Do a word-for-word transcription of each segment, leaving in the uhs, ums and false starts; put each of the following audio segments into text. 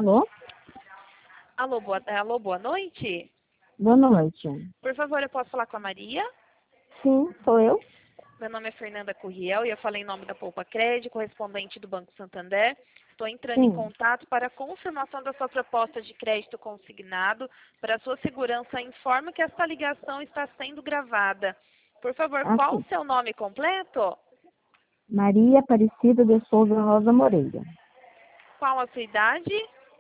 Alô? Alô, boa, alô, boa noite. Boa noite. Por favor, eu posso falar com a Maria? Sim, sou eu. Meu nome é Fernanda Curriel e eu falei em nome da Poupa Crédito, correspondente do Banco Santander. Estou entrando em Sim. contato para a confirmação da sua proposta de crédito consignado. Para sua segurança, informo que esta ligação está sendo gravada. Por favor, qual o Aqui. seu nome completo? Maria Aparecida de Souza Rosa Moreira. Qual a sua idade?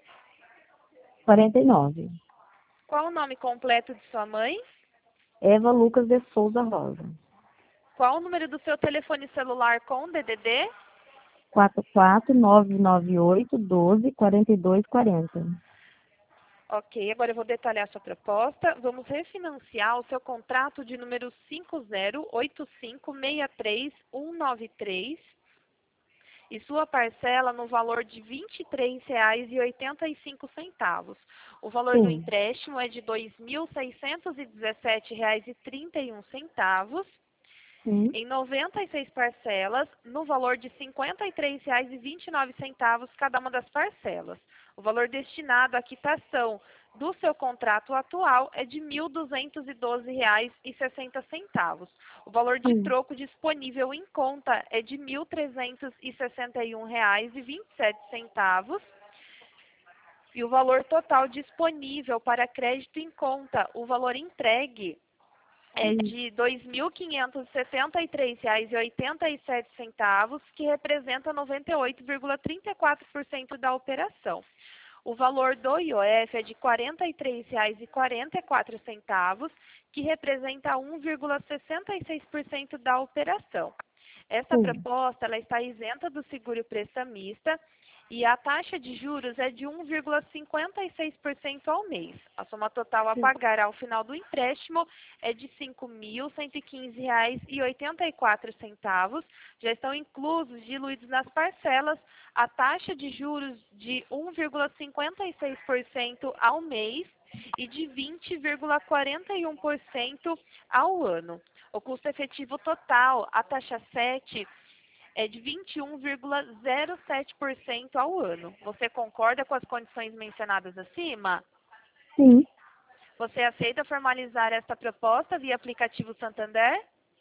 quarenta e nove. Qual o nome completo de sua mãe? Eva Lucas de Souza Rosa. Qual o número do seu telefone celular com D D D? quatro quatro nove nove oito um dois quatro dois quatro zero. Ok, agora eu vou detalhar a sua proposta. Vamos refinanciar o seu contrato de número cinco zero oito cinco seis três um nove três e sua parcela no valor de vinte e três reais e oitenta e cinco centavos. O valor do Sim. empréstimo é de dois mil seiscentos e dezessete reais e trinta e um centavos. Sim. Em noventa e seis parcelas, no valor de cinquenta e três reais e vinte e nove centavos cada uma das parcelas. O valor destinado à quitação do seu contrato atual é de mil duzentos e doze reais e sessenta centavos. O valor de Sim. troco disponível em conta é de mil trezentos e sessenta e um reais e vinte e sete centavos. E o valor total disponível para crédito em conta, o valor entregue é Sim. de dois mil quinhentos e setenta e três reais e oitenta e sete centavos, que representa noventa e oito vírgula trinta e quatro por cento da operação. O valor do I O F é de quarenta e três reais e quarenta e quatro centavos, que representa um vírgula sessenta e seis por cento da operação. Essa Sim. proposta ela está isenta do seguro prestamista e a taxa de juros é de um vírgula cinquenta e seis por cento ao mês. A soma total a Sim. pagar ao final do empréstimo é de cinco mil cento e quinze reais e oitenta e quatro centavos. Já estão inclusos, diluídos nas parcelas, a taxa de juros de um vírgula cinquenta e seis por cento ao mês e de vinte vírgula quarenta e um por cento ao ano. O custo efetivo total, a taxa sete, é de vinte e um vírgula zero sete por cento ao ano. Você concorda com as condições mencionadas acima? Sim. Você aceita formalizar esta proposta via aplicativo Santander?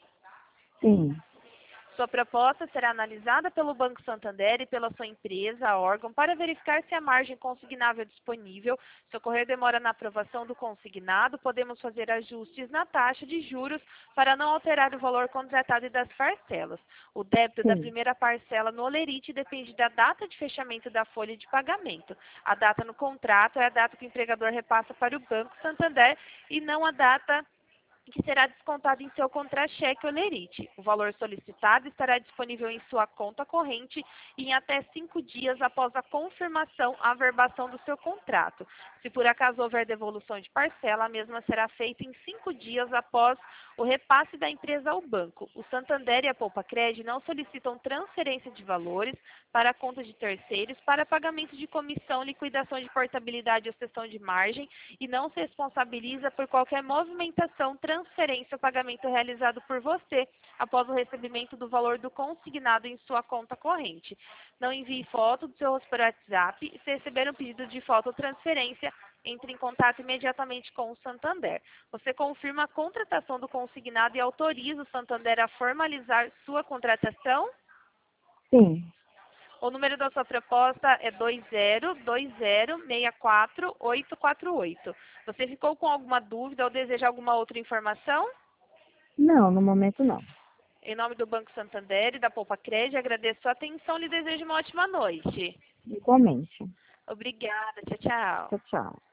Sim. Sua proposta será analisada pelo Banco Santander e pela sua empresa, órgão, para verificar se a margem consignável é disponível. Se ocorrer demora na aprovação do consignado, podemos fazer ajustes na taxa de juros para não alterar o valor contratado e das parcelas. O débito da Sim. primeira parcela no Olerite depende da data de fechamento da folha de pagamento. A data no contrato é a data que o empregador repassa para o Banco Santander e não a data que será descontado em seu contra-cheque Olerite. O valor solicitado estará disponível em sua conta corrente em até cinco dias após a confirmação, a averbação do seu contrato. Se por acaso houver devolução de parcela, a mesma será feita em cinco dias após o repasse da empresa ao banco. O Santander e a Poupa Crédito não solicitam transferência de valores para a conta de terceiros para pagamento de comissão, liquidação de portabilidade ou cessão de margem e não se responsabiliza por qualquer movimentação, transferência ou pagamento realizado por você após o recebimento do valor do consignado em sua conta corrente. Não envie foto do seu rosto por WhatsApp e se receber um pedido de foto ou transferência, entre em contato imediatamente com o Santander. Você confirma a contratação do consignado e autoriza o Santander a formalizar sua contratação? Sim. O número da sua proposta é dois zero dois zero seis quatro oito quatro oito. Você ficou com alguma dúvida ou deseja alguma outra informação? Não, no momento não. Em nome do Banco Santander e da Poupa Crédito, agradeço a atenção e lhe desejo uma ótima noite. Igualmente. Obrigada. Tchau, tchau. Tchau, tchau.